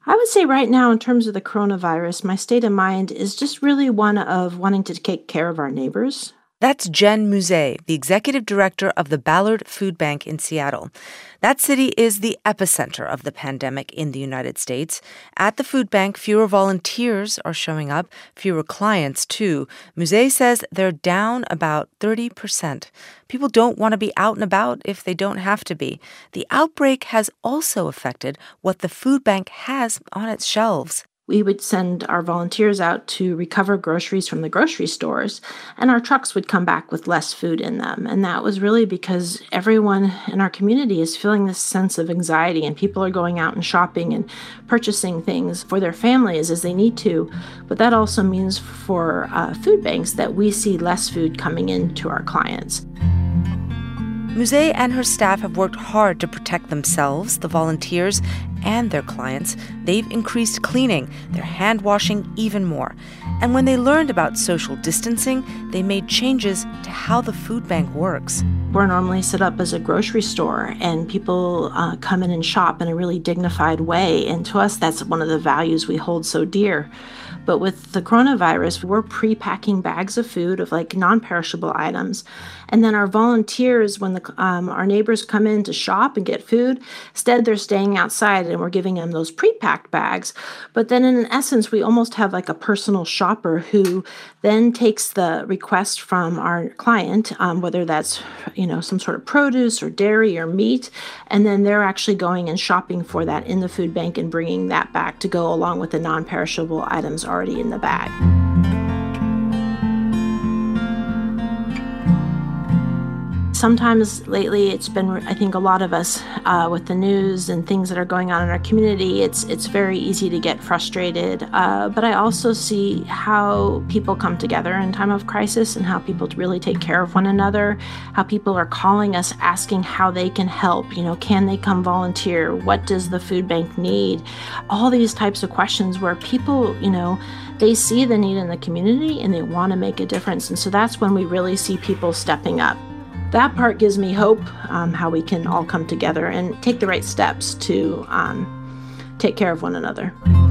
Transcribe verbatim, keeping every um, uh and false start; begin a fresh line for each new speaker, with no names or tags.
I would say right now, in terms of the coronavirus, my state of mind is just really one of wanting to take care of our neighbors.
That's Jen Musée, the executive director of the Ballard Food Bank in Seattle. That city is the epicenter of the pandemic in the United States. At the food bank, fewer volunteers are showing up, fewer clients, too. Musée says they're down about thirty percent. People don't want to be out and about if they don't have to be. The outbreak has also affected what the food bank has on its shelves.
We would send our volunteers out to recover groceries from the grocery stores, and our trucks would come back with less food in them. And that was really because everyone in our community is feeling this sense of anxiety, and people are going out and shopping and purchasing things for their families as they need to. But that also means for uh, food banks that we see less food coming in to our clients.
Musée and her staff have worked hard to protect themselves, the volunteers, and their clients. They've increased cleaning, they're hand washing even more. And when they learned about social distancing, they made changes to how the food bank works.
We're normally set up as a grocery store, and people uh, come in and shop in a really dignified way. And to us, that's one of the values we hold so dear. But with the coronavirus, we're pre-packing bags of food, of like non-perishable items. And then our volunteers, when the, um, our neighbors come in to shop and get food, instead they're staying outside and we're giving them those pre-packed bags. But then in essence, we almost have like a personal shopper who then takes the request from our client, um, whether that's, you know, some sort of produce or dairy or meat, and then they're actually going and shopping for that in the food bank and bringing that back to go along with the non-perishable items already in the bag. Sometimes lately it's been, I think a lot of us, uh, with the news and things that are going on in our community, it's it's very easy to get frustrated. Uh, but I also see how people come together in time of crisis and how people really take care of one another, how people are calling us asking how they can help. You know, can they come volunteer? What does the food bank need? All these types of questions where people, you know, they see the need in the community and they want to make a difference. And so that's when we really see people stepping up. That part gives me hope, um, how we can all come together and take the right steps to um, take care of one another.